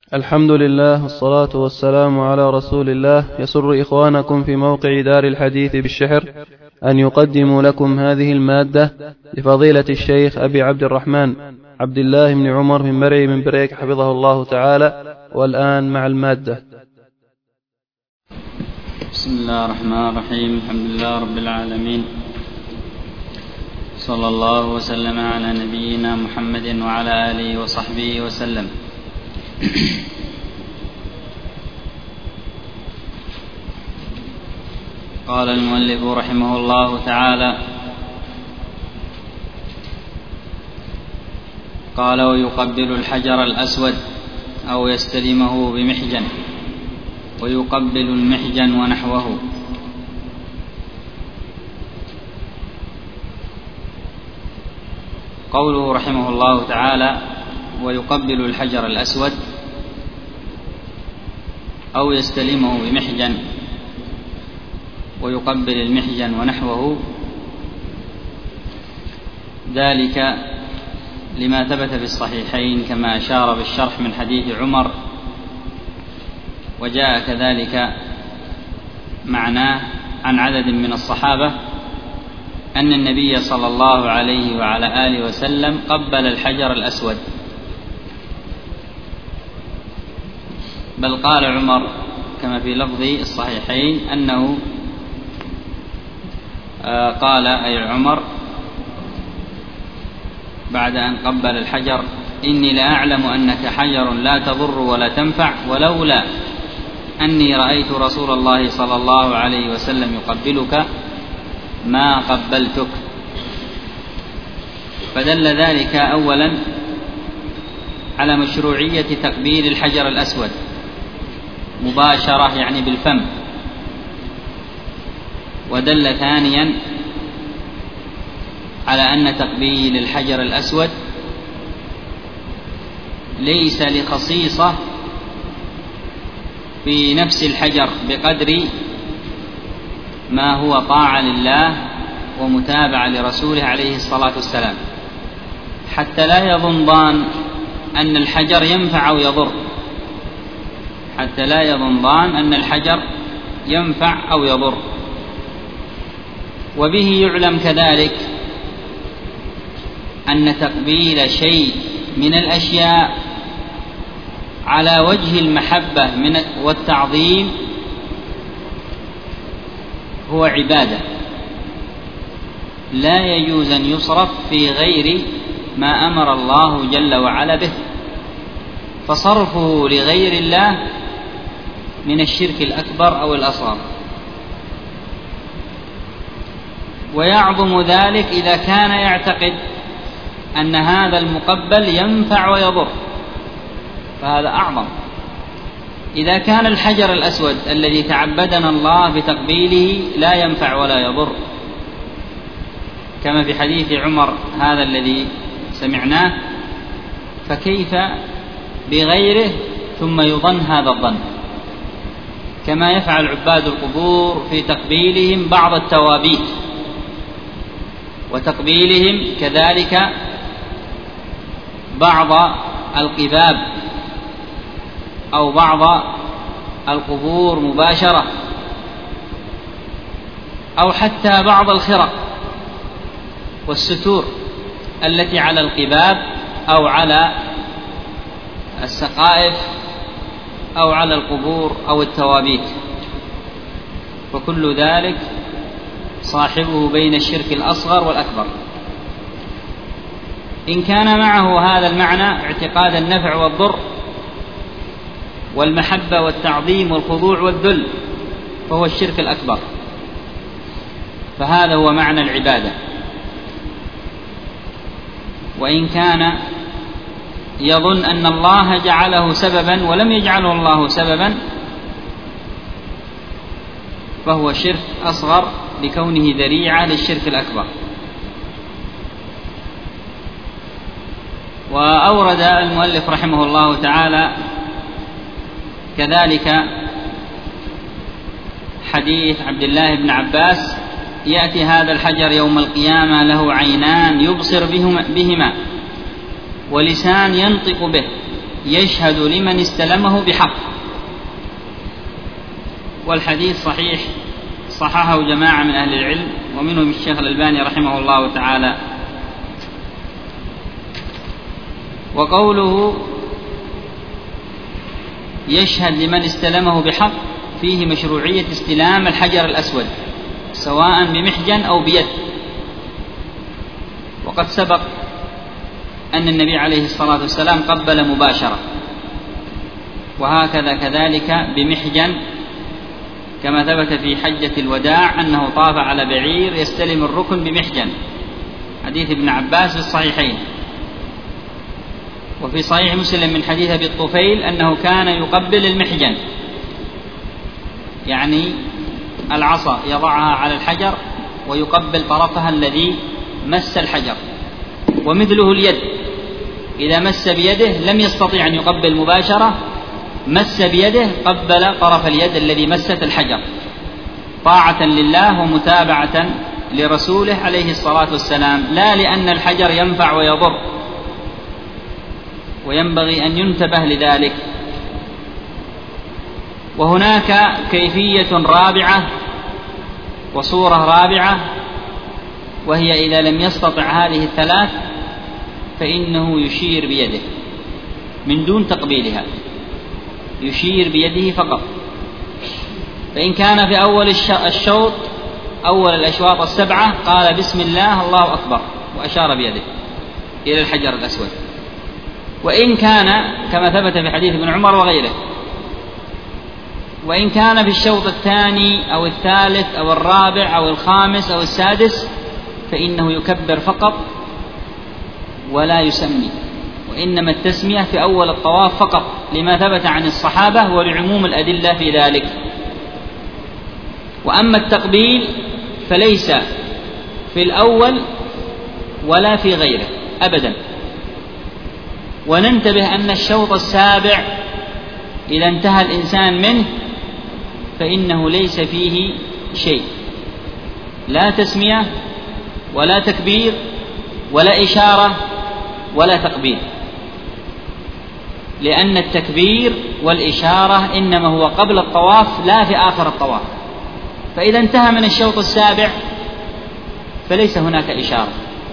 الحمد لله والصلاة والسلام على رسول الله. يسر إخوانكم في موقع دار الحديث بالشحر أن يقدموا لكم هذه المادة لفضيلة الشيخ أبي عبد الرحمن عبد الله بن عمر بن مرعي من بريك حفظه الله تعالى. والآن مع المادة. بسم الله الرحمن الرحيم. الحمد لله رب العالمين، صلى الله وسلم على نبينا محمد وعلى آله وصحبه وسلم. قال المؤلف رحمه الله تعالى: قال: ويقبل الحجر الأسود أو يستلمه بمحجن، ويقبل المحجن ونحوه. قوله رحمه الله تعالى: ويقبل الحجر الأسود أو يستلمه بمحجن، ويقبل المحجن ونحوه، ذلك لما ثبت في الصحيحين كما أشار بالشرح من حديث عمر، وجاء كذلك معناه عن عدد من الصحابة أن النبي صلى الله عليه وعلى آله وسلم قبل الحجر الأسود، بل قال عمر كما في لفظ الصحيحين أنه قال أي عمر بعد أن قبل الحجر: إني لأعلم أنك حجر لا تضر ولا تنفع، ولولا أني رأيت رسول الله صلى الله عليه وسلم يقبلك ما قبلتك. فدل ذلك أولا على مشروعية تقبيل الحجر الأسود مباشرة، يعني بالفم. ودل ثانيا على أن تقبيل الحجر الأسود ليس لخصيصة في نفس الحجر بقدر ما هو طاعة لله ومتابعة لرسوله عليه الصلاة والسلام، حتى لا يظن ظان أن الحجر ينفع أو يضر، حتى لا يظن ظان أن الحجر ينفع أو يضر. وبه يعلم كذلك أن تقبيل شيء من الأشياء على وجه المحبة والتعظيم هو عبادة لا يجوز أن يصرف في غير ما أمر الله جل وعلا به، فصرفه لغير الله من الشرك الأكبر أو الأصغر. ويعظم ذلك إذا كان يعتقد أن هذا المقبل ينفع ويضر، فهذا أعظم. إذا كان الحجر الأسود الذي تعبدنا الله بتقبيله لا ينفع ولا يضر، كما في حديث عمر هذا الذي سمعناه، فكيف بغيره ثم يظن هذا الظن؟ كما يفعل عباد القبور في تقبيلهم بعض التوابيت، وتقبيلهم كذلك بعض القباب أو بعض القبور مباشرة، أو حتى بعض الخرق والستور التي على القباب أو على السقائف أو على القبور أو التوابيت، وكل ذلك صاحبه بين الشرك الأصغر والأكبر. إن كان معه هذا المعنى اعتقاد النفع والضر والمحبة والتعظيم والخضوع والذل فهو الشرك الأكبر، فهذا هو معنى العبادة. وإن كان يظن أن الله جعله سببا ولم يجعله الله سببا فهو شرك أصغر لكونه ذريعة للشرك الأكبر. وأورد المؤلف رحمه الله تعالى كذلك حديث عبد الله بن عباس: يأتي هذا الحجر يوم القيامة له عينان يبصر بهما ولسان ينطق به، يشهد لمن استلمه بحق. والحديث صحيح، صححه جماعة من أهل العلم ومنهم الشيخ الألباني رحمه الله تعالى. وقوله يشهد لمن استلمه بحق فيه مشروعية استلام الحجر الأسود سواء بمحجن أو بيد. وقد سبق أن النبي عليه الصلاة والسلام قبل مباشرة، وهكذا كذلك بمحجن، كما ثبت في حجة الوداع أنه طاف على بعير يستلم الركن بمحجن، حديث ابن عباس في الصحيحين. وفي صحيح مسلم من حديث أبي الطفيل أنه كان يقبل المحجن، يعني العصا يضعها على الحجر ويقبل طرفها الذي مس الحجر. ومثله اليد، إذا مس بيده لم يستطيع أن يقبل مباشرة، مس بيده قبل طرف اليد الذي مست الحجر، طاعة لله ومتابعة لرسوله عليه الصلاة والسلام، لا لأن الحجر ينفع ويضر، وينبغي أن ينتبه لذلك. وهناك كيفية رابعة وصورة رابعة، وهي إذا لم يستطع هذه الثلاث فإنه يشير بيده من دون تقبيلها، يشير بيده فقط. فإن كان في أول الشوط أول الأشواط السبعة قال بسم الله الله أكبر وأشار بيده إلى الحجر الأسود. وإن كان كما ثبت في حديث ابن عمر وغيره، وإن كان في الشوط الثاني أو الثالث أو الرابع أو الخامس أو السادس فإنه يكبر فقط ولا يسمي، وإنما التسمية في أول الطواف فقط لما ثبت عن الصحابة ولعموم الأدلة في ذلك. وأما التقبيل فليس في الأول ولا في غيره أبدا. وننتبه أن الشوط السابع إذا انتهى الإنسان منه فإنه ليس فيه شيء، لا تسمية ولا تكبير ولا إشارة ولا تقبيل، لأن التكبير والإشارة إنما هو قبل الطواف لا في آخر الطواف. فإذا انتهى من الشوط السابع فليس هناك إشارة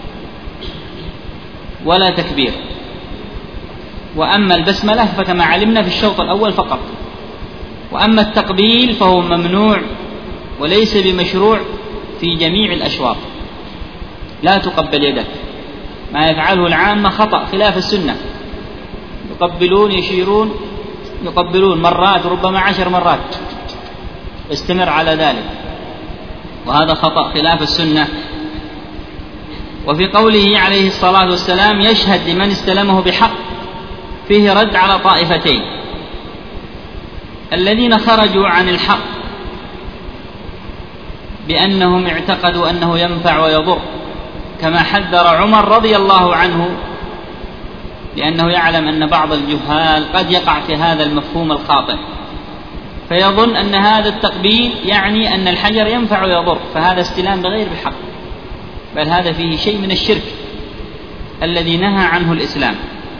ولا تكبير. وأما البسملة فكما علمنا في الشوط الأول فقط. وأما التقبيل فهو ممنوع وليس بمشروع في جميع الأشواط، لا تقبل يدك، ما يفعله العامة خطأ خلاف السنة، يقبلون يشيرون يقبلون مرات ربما 10 مرات، استمر على ذلك، وهذا خطأ خلاف السنة. وفي قوله عليه الصلاة والسلام يشهد لمن استلمه بحق فيه رد على طائفتين: الذين خرجوا عن الحق بأنهم اعتقدوا أنه ينفع ويضر، كما حذر عمر رضي الله عنه، لأنه يعلم أن بعض الجهال قد يقع في هذا المفهوم الخاطئ فيظن أن هذا التقبيل يعني أن الحجر ينفع ويضر، فهذا استلام بغير بحق، بل هذا فيه شيء من الشرك الذي نهى عنه الإسلام.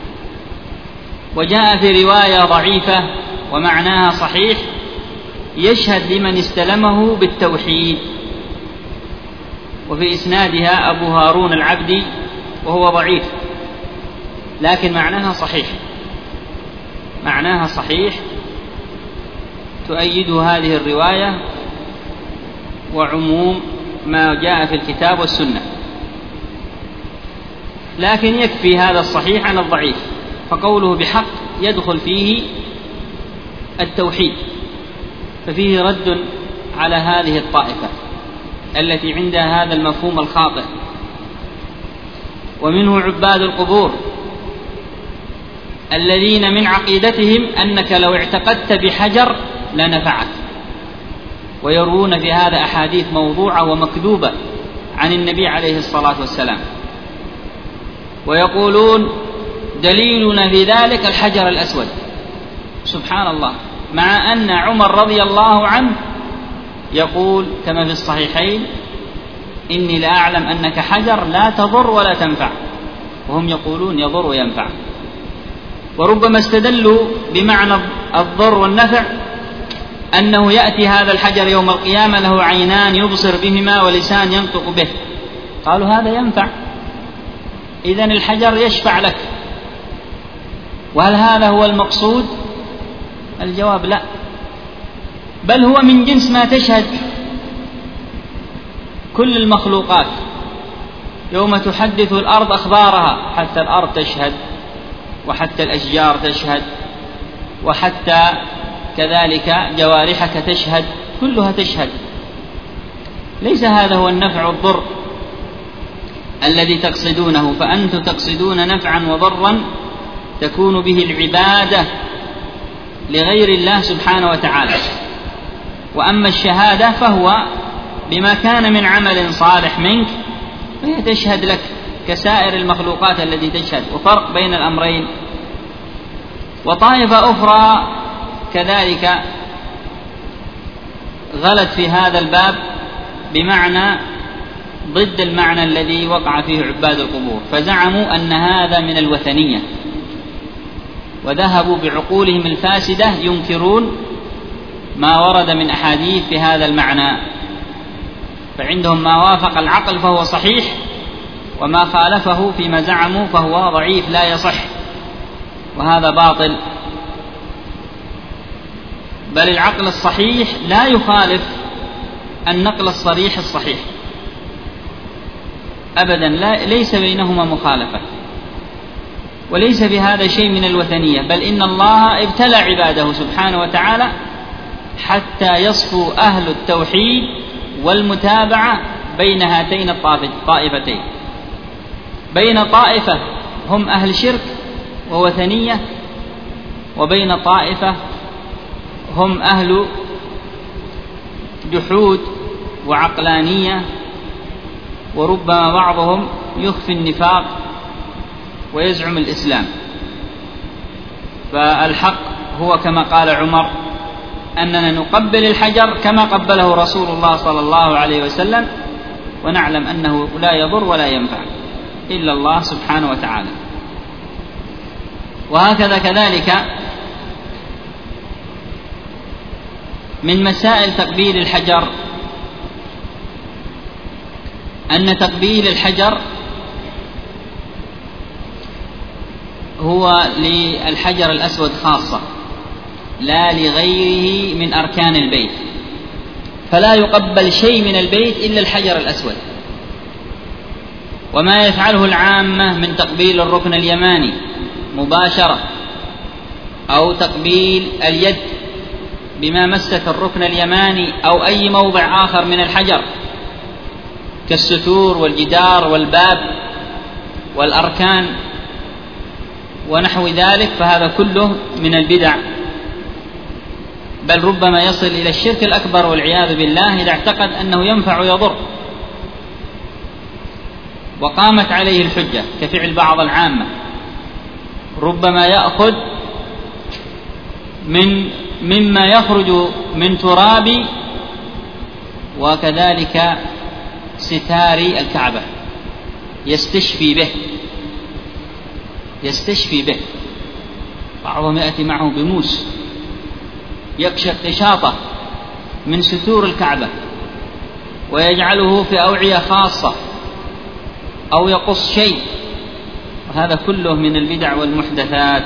وجاء في رواية ضعيفة ومعناها صحيح: يشهد لمن استلمه بالتوحيد، وفي إسنادها أبو هارون العبدي وهو ضعيف، لكن معناها صحيح تؤيد هذه الرواية وعموم ما جاء في الكتاب والسنة. لكن يكفي هذا الصحيح عن الضعيف، فقوله بحق يدخل فيه التوحيد، ففيه رد على هذه الطائفة التي عندها هذا المفهوم الخاطئ. ومنه عباد القبور الذين من عقيدتهم أنك لو اعتقدت بحجر لنفعك، ويروون في هذا أحاديث موضوعة ومكذوبة عن النبي عليه الصلاة والسلام، ويقولون دليلنا في ذلك الحجر الأسود. سبحان الله، مع أن عمر رضي الله عنه يقول كما في الصحيحين: إني لأعلم أنك حجر لا تضر ولا تنفع، وهم يقولون يضر وينفع. وربما استدلوا بمعنى الضر والنفع أنه يأتي هذا الحجر يوم القيامة له عينان يبصر بهما ولسان ينطق به، قالوا هذا ينفع، إذن الحجر يشفع لك. وهل هذا هو المقصود؟ الجواب لا، بل هو من جنس ما تشهد كل المخلوقات. يوم تحدث الأرض أخبارها، حتى الأرض تشهد، وحتى الأشجار تشهد، وحتى كذلك جوارحك تشهد، كلها تشهد. ليس هذا هو النفع والضر الذي تقصدونه، فأنتم تقصدون نفعا وضرا تكون به العبادة لغير الله سبحانه وتعالى. وأما الشهادة فهو بما كان من عمل صالح منك فهي تشهد لك كسائر المخلوقات التي تشهد، وفرق بين الأمرين. وطائفة أخرى كذلك غلت في هذا الباب بمعنى ضد المعنى الذي وقع فيه عباد القبور، فزعموا أن هذا من الوثنية، وذهبوا بعقولهم الفاسدة ينكرون ما ورد من أحاديث في هذا المعنى، فعندهم ما وافق العقل فهو صحيح، وما خالفه فيما زعموا فهو ضعيف لا يصح، وهذا باطل. بل العقل الصحيح لا يخالف النقل الصريح الصحيح أبدا، ليس بينهما مخالفة، وليس بهذا شيء من الوثنية، بل إن الله ابتلى عباده سبحانه وتعالى حتى يصفوا أهل التوحيد والمتابعة بين هاتين الطائفتين، بين طائفة هم أهل شرك ووثنية، وبين طائفة هم أهل جحود وعقلانية، وربما بعضهم يخفي النفاق ويزعم الإسلام. فالحق هو كما قال عمر أننا نقبل الحجر كما قبله رسول الله صلى الله عليه وسلم، ونعلم أنه لا يضر ولا ينفع إلا الله سبحانه وتعالى. وهكذا كذلك من مسائل تقبيل الحجر أن تقبيل الحجر هو للحجر الأسود خاصة، لا لغيره من أركان البيت، فلا يقبل شيء من البيت إلا الحجر الأسود. وما يفعله العامة من تقبيل الركن اليماني مباشرة، أو تقبيل اليد بما مست الركن اليماني أو أي موضع آخر من الحجر كالستور والجدار والباب والأركان ونحو ذلك، فهذا كله من البدع، بل ربما يصل إلى الشرك الأكبر والعياذ بالله إذا اعتقد أنه ينفع ويضر. وقامت عليه الحجة كفعل بعض العامة، ربما يأخذ مما يخرج من تراب وكذلك ستار الكعبة يستشفي به، بعضهم يأتي معه بموس يكشف قشاطة من ستور الكعبة ويجعله في أوعية خاصة، أو يقص شيء، وهذا كله من البدع والمحدثات،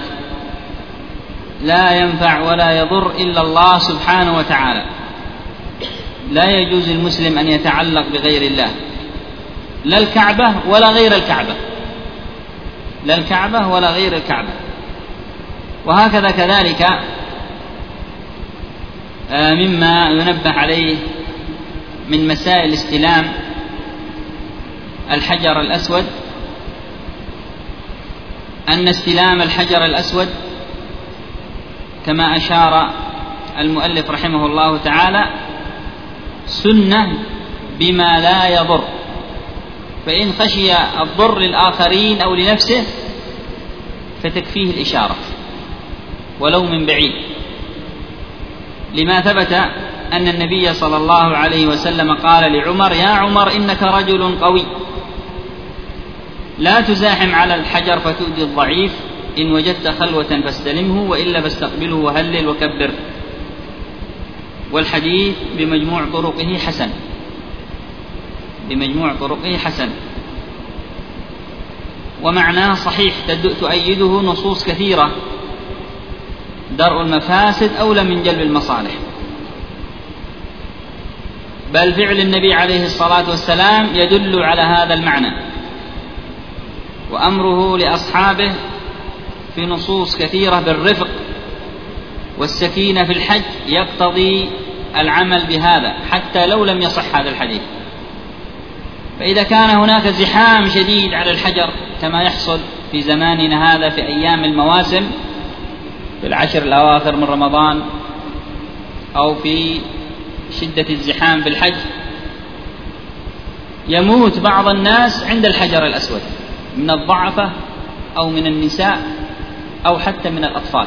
لا ينفع ولا يضر إلا الله سبحانه وتعالى. لا يجوز المسلم أن يتعلق بغير الله، لا الكعبة ولا غير الكعبة، لا الكعبة ولا غير الكعبة. وهكذا كذلك مما ينبه عليه من مسائل استلام الحجر الأسود أن استلام الحجر الأسود كما أشار المؤلف رحمه الله تعالى سنة بما لا يضر، فإن خشي الضر للآخرين أو لنفسه فتكفيه الإشارة ولو من بعيد، لما ثبت أن النبي صلى الله عليه وسلم قال لعمر: يا عمر إنك رجل قوي لا تزاحم على الحجر فتؤذي الضعيف إن وجدت خلوة فاستلمه وإلا فاستقبله وهلل وكبر. والحديث بمجموع طرقه حسن، ومعناه صحيح تؤيده نصوص كثيرة. درء المفاسد أولى من جلب المصالح، بل فعل النبي عليه الصلاة والسلام يدل على هذا المعنى، وأمره لأصحابه في نصوص كثيرة بالرفق والسكينة في الحج يقتضي العمل بهذا حتى لو لم يصح هذا الحديث. فإذا كان هناك زحام شديد على الحجر كما يحصل في زماننا هذا في أيام المواسم، في العشر الأواخر من رمضان أو في شدة الزحام بالحج، يموت بعض الناس عند الحجر الأسود من الضعفة أو من النساء أو حتى من الأطفال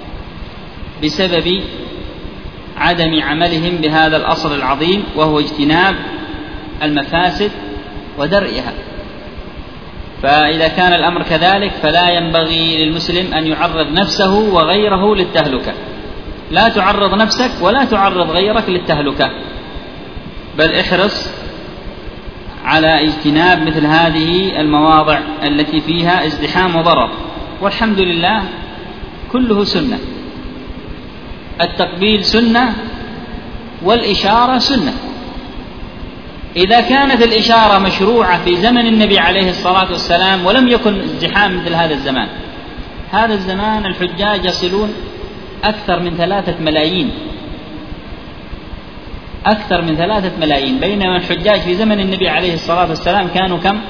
بسبب عدم عملهم بهذا الأصل العظيم، وهو اجتناب المفاسد ودرئها. فإذا كان الأمر كذلك فلا ينبغي للمسلم أن يعرض نفسه وغيره للتهلكة. لا تعرض نفسك ولا تعرض غيرك للتهلكة، بل احرص على اجتناب مثل هذه المواضع التي فيها ازدحام وضرر. والحمد لله كله سنة، التقبيل سنة والإشارة سنة. إذا كانت الإشارة مشروعة في زمن النبي عليه الصلاة والسلام ولم يكن ازدحام مثل هذا الزمان، هذا الزمان الحجاج يصلون أكثر من 3 ملايين، بينما الحجاج في زمن النبي عليه الصلاة والسلام كانوا كم؟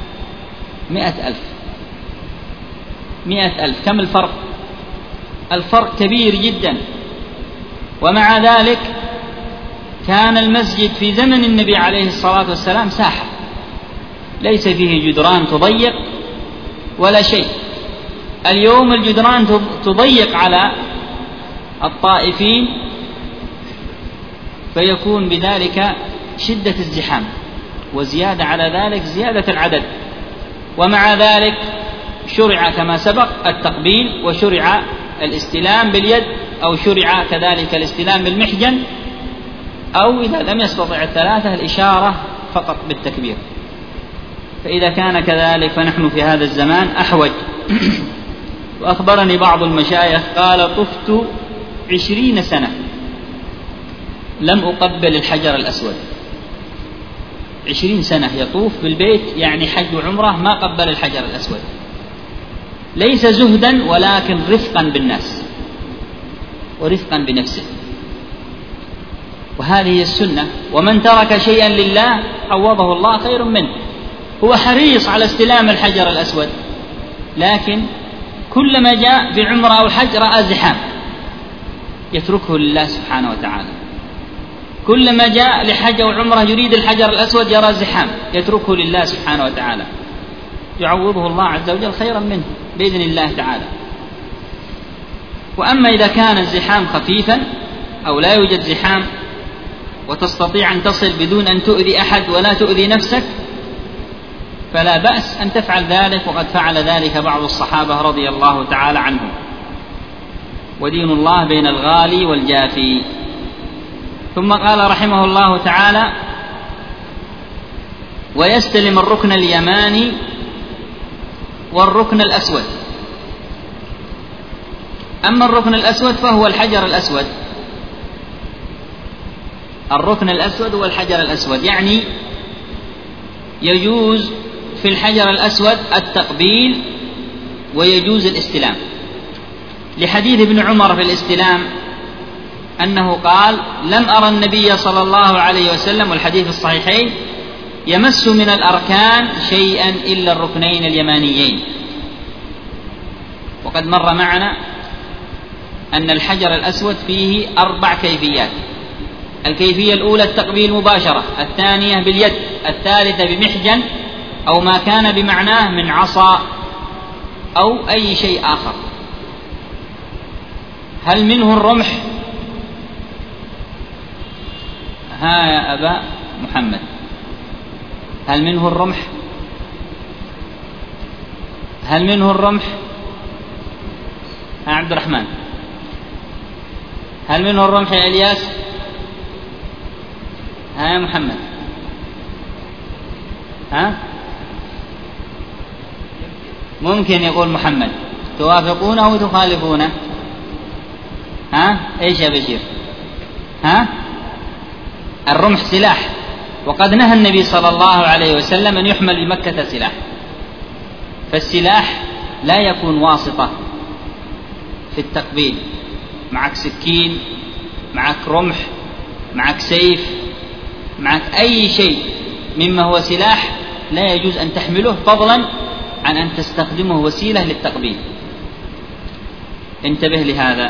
100,000. كم الفرق؟ الفرق كبير جدا. ومع ذلك كان المسجد في زمن النبي عليه الصلاة والسلام ساحة ليس فيه جدران تضيق ولا شيء. اليوم الجدران تضيق على الطائفين، فيكون بذلك شدة الزحام، وزيادة على ذلك زيادة العدد. ومع ذلك شرع كما سبق التقبيل، وشرع الاستلام باليد، أو شرع كذلك الاستلام بالمحجن، أو إذا لم يستطع الثلاثة الإشارة فقط بالتكبير. فإذا كان كذلك فنحن في هذا الزمان أحوج. وأخبرني بعض المشايخ قال: طفت 20 سنة لم أقبل الحجر الأسود. 20 سنة يطوف بالبيت، يعني حج وعمرة، ما قبل الحجر الأسود، ليس زهدا ولكن رفقا بالناس ورفقا بنفسه. وهذه السنة. ومن ترك شيئا لله عوضه الله خير منه. هو حريص على استلام الحجر الأسود، لكن كلما جاء بعمرة أو حج رأى زحام يتركه لله سبحانه وتعالى. كلما جاء لحج أو عمرة يريد الحجر الأسود يرى زحام يتركه لله سبحانه وتعالى، يعوضه الله عز وجل خيرا منه بإذن الله تعالى. وأما إذا كان الزحام خفيفا أو لا يوجد زحام وتستطيع أن تصل بدون أن تؤذي أحد ولا تؤذي نفسك، فلا بأس أن تفعل ذلك، وقد فعل ذلك بعض الصحابة رضي الله تعالى عنهم. ودين الله بين الغالي والجافي. ثم قال رحمه الله تعالى: ويستلم الركن اليماني والركن الأسود. أما الركن الأسود فهو الحجر الأسود. الركن الأسود هو الحجر الأسود، يعني يجوز في الحجر الأسود التقبيل ويجوز الاستلام، لحديث ابن عمر في الاستلام أنه قال: لم أرى النبي صلى الله عليه وسلم، والحديث الصحيحين، يمس من الأركان شيئا إلا الركنين اليمانيين. وقد مر معنا أن الحجر الأسود فيه 4 كيفيات. الكيفية الأولى التقبيل مباشرة، الثانية باليد، الثالثة بمحجن أو ما كان بمعناه من عصا أو أي شيء آخر. هل منه الرمح؟ ها يا أبا محمد، هل منه الرمح؟ هل منه الرمح؟ ها عبد الرحمن، هل منه الرمح يا إلياس؟ ها يا محمد، ها ممكن يقول محمد. توافقونه أو تخالفونه؟ ها إيش يا بشير؟ ها الرمح سلاح، وقد نهى النبي صلى الله عليه وسلم أن يحمل بمكة سلاح، فالسلاح لا يكون واسطة في التقبيل. معك سكين، معك رمح، معك سيف، معك أي شيء مما هو سلاح لا يجوز أن تحمله، فضلا عن أن تستخدمه وسيلة للتقبيل. انتبه لهذا.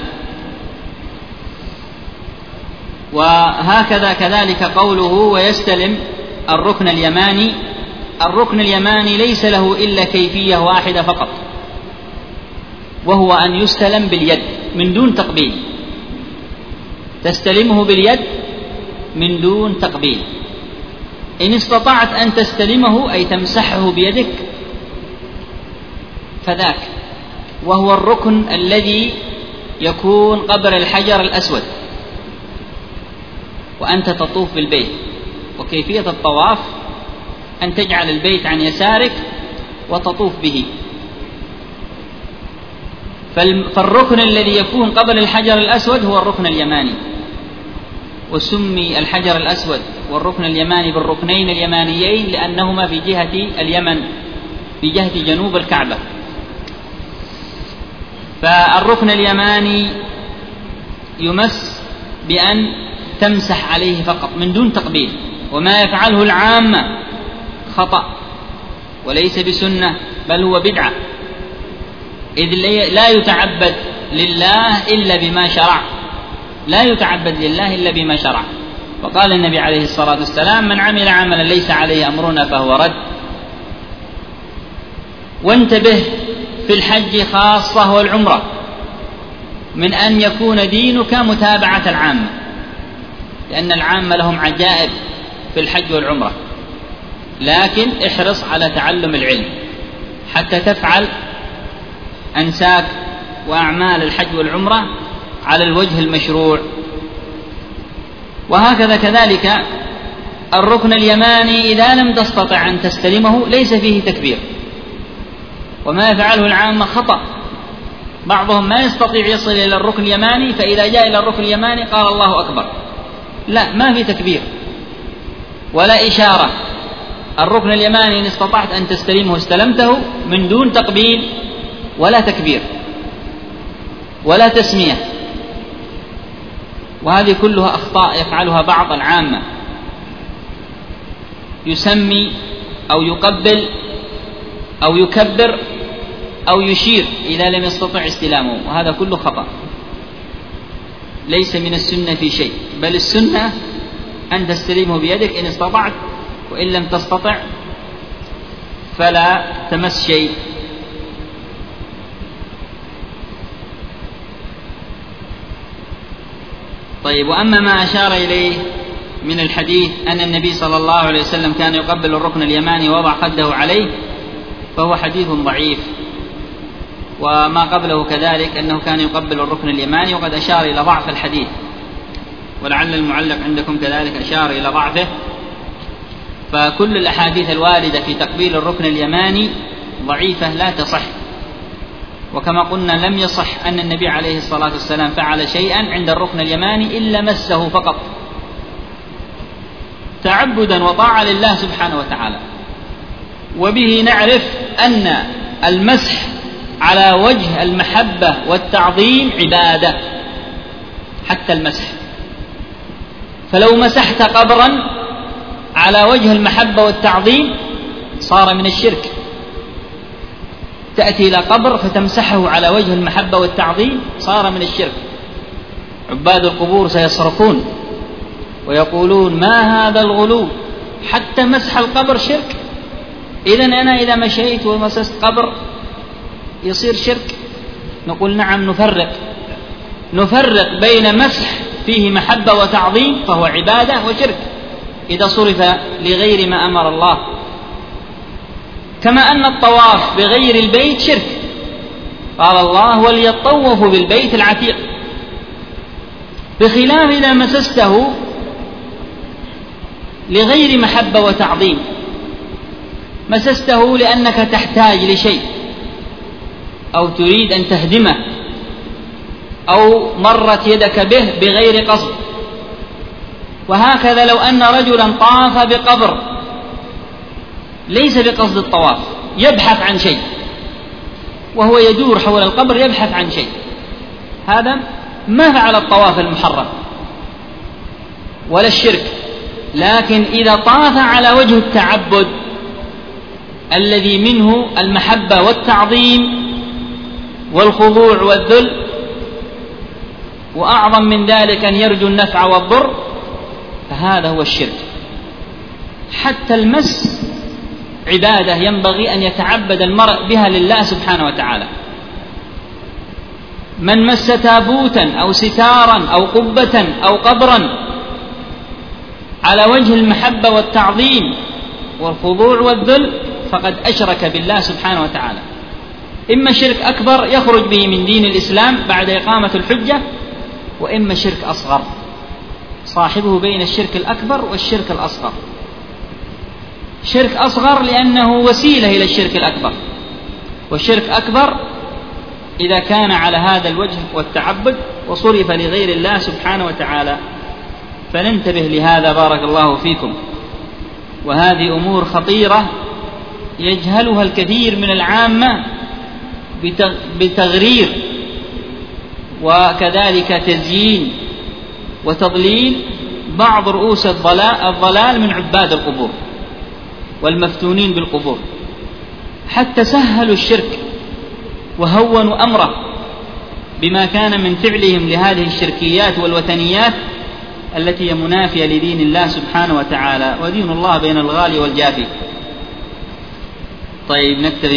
وهكذا كذلك قوله ويستلم الركن اليماني. الركن اليماني ليس له إلا كيفية واحدة فقط، وهو أن يستلم باليد من دون تقبيل. تستلمه باليد من دون تقبيل. إن استطعت أن تستلمه أي تمسحه بيدك فذاك، وهو الركن الذي يكون قبل الحجر الأسود وأنت تطوف بالبيت. وكيفية الطواف أن تجعل البيت عن يسارك وتطوف به. فالركن الذي يكون قبل الحجر الأسود هو الركن اليماني، وسمي الحجر الأسود والركن اليماني بالركنين اليمانيين لأنهما في جهة اليمن، في جهة جنوب الكعبة. فالركن اليماني يمس بأن تمسح عليه فقط من دون تقبيل، وما يفعله العامة خطأ وليس بسنة بل هو بدعة، إذ لا يتعبد لله إلا بما شرع، لا يتعبد لله إلا بما شرع. وقال النبي عليه الصلاة والسلام من عمل عملا ليس عليه أمرنا فهو رد. وانتبه في الحج خاصة والعمرة من أن يكون دينك متابعة العامة، لأن العامة لهم عجائب في الحج والعمرة، لكن احرص على تعلم العلم حتى تفعل أنساك وأعمال الحج والعمرة على الوجه المشروع. وهكذا كذلك الركن اليماني إذا لم تستطع أن تستلمه ليس فيه تكبير، وما يفعله العامة خطأ. بعضهم ما يستطيع يصل إلى الركن اليماني، فإذا جاء إلى الركن اليماني قال الله أكبر. لا، ما في تكبير ولا إشارة. الركن اليماني إن استطعت أن تستلمه استلمته من دون تقبيل ولا تكبير ولا تسمية. وهذه كلها أخطاء يفعلها بعض العامة، يسمي أو يقبل أو يكبر أو يشير إذا لم يستطع استلامه، وهذا كله خطأ، ليس من السنة في شيء، بل السنة أن تستلمه بيدك إن استطعت، وإن لم تستطع فلا تمس شيء. طيب، وأما ما أشار إليه من الحديث أن النبي صلى الله عليه وسلم كان يقبل الركن اليماني ووضع خده عليه، فهو حديث ضعيف. وما قبله كذلك أنه كان يقبل الركن اليماني، وقد أشار إلى ضعف الحديث، ولعل المعلق عندكم كذلك أشار إلى ضعفه. فكل الأحاديث الواردة في تقبيل الركن اليماني ضعيفة لا تصح. وكما قلنا لم يصح أن النبي عليه الصلاة والسلام فعل شيئا عند الركن اليماني إلا مسه فقط تعبدا وطاعة لله سبحانه وتعالى. وبه نعرف أن المسح على وجه المحبة والتعظيم عبادة، حتى المسح. فلو مسحت قبرا على وجه المحبة والتعظيم صار من الشرك. تأتي إلى قبر فتمسحه على وجه المحبة والتعظيم صار من الشرك. عباد القبور سيصرخون ويقولون ما هذا الغلو، حتى مسح القبر شرك. إذن أنا إذا مشيت ومسست قبر يصير شرك؟ نقول نعم، نفرق بين مسح فيه محبة وتعظيم فهو عبادة وشرك إذا صرف لغير ما أمر الله، كما أن الطواف بغير البيت شرك. قال الله وليطوفوا بالبيت العتيق، بخلاف إذا مسسته لغير محبة وتعظيم، مسسته لأنك تحتاج لشيء أو تريد أن تهدمه أو مرت يدك به بغير قصد. وهكذا لو أن رجلا طاف بقبر ليس بقصد الطواف، يبحث عن شيء وهو يدور حول القبر يبحث عن شيء، هذا ما فعل الطواف المحرم ولا الشرك. لكن إذا طاف على وجه التعبد الذي منه المحبة والتعظيم والخضوع والذل، وأعظم من ذلك أن يرجو النفع والضر، فهذا هو الشرك. حتى المس عبادة ينبغي أن يتعبد المرء بها لله سبحانه وتعالى. من مس تابوتا أو ستارا أو قبة أو قبرا على وجه المحبة والتعظيم والخضوع والذل فقد أشرك بالله سبحانه وتعالى، إما شرك أكبر يخرج به من دين الإسلام بعد إقامة الحجة، وإما شرك أصغر صاحبه بين الشرك الأكبر والشرك الأصغر. شرك أصغر لأنه وسيلة إلى الشرك الأكبر، والشرك أكبر إذا كان على هذا الوجه والتعبد وصرف لغير الله سبحانه وتعالى. فننتبه لهذا بارك الله فيكم. وهذه أمور خطيرة يجهلها الكثير من العامة بتغرير وكذلك تزيين وتضليل بعض رؤوس الضلال من عباد القبور والمفتونين بالقبور، حتى سهلوا الشرك وهونوا أمره بما كان من فعلهم لهذه الشركيات والوثنيات التي هي منافية لدين الله سبحانه وتعالى، ودين الله بين الغالي والجافي. طيب نكتفي